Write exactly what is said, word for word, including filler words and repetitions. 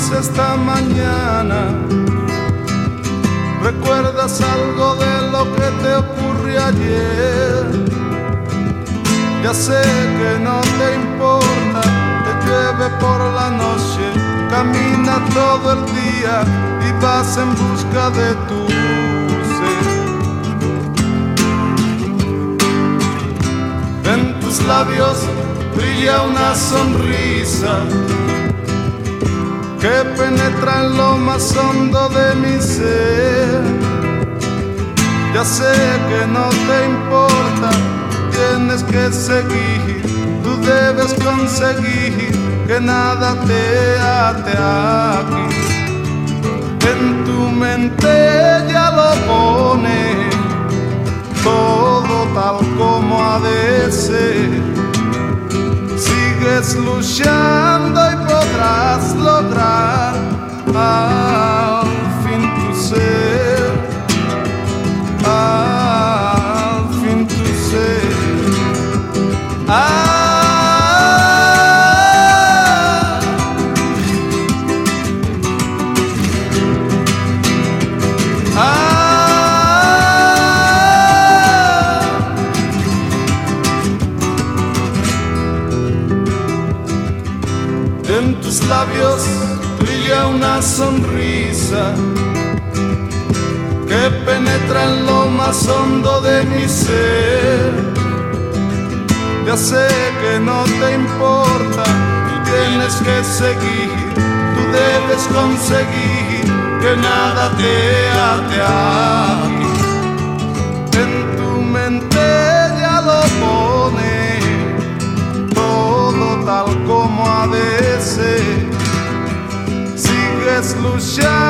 luz esta mañana. ¿Recuerdas algo de lo que te ocurrió ayer? Ya sé que no te importa, te llueve por la noche, camina todo el día y vas en busca de tu ser. En tus labios brilla una sonrisa que penetra en lo más hondo de mi ser. Ya sé que no te importa, tienes que seguir, tú debes conseguir que nada te ate aquí. En tu mente ya lo pone todo tal como ha de ser. Sigues luchando y podrás lograr al fin tu ser, al fin tu ser. Ah, en tus labios brilla una sonrisa que penetra en lo más hondo de mi ser. Ya sé que no te importa, tú tienes que seguir, tú debes conseguir que nada te ate aquí. En tu mente ya lo pone todo tal como ha de ser. Sigues luchando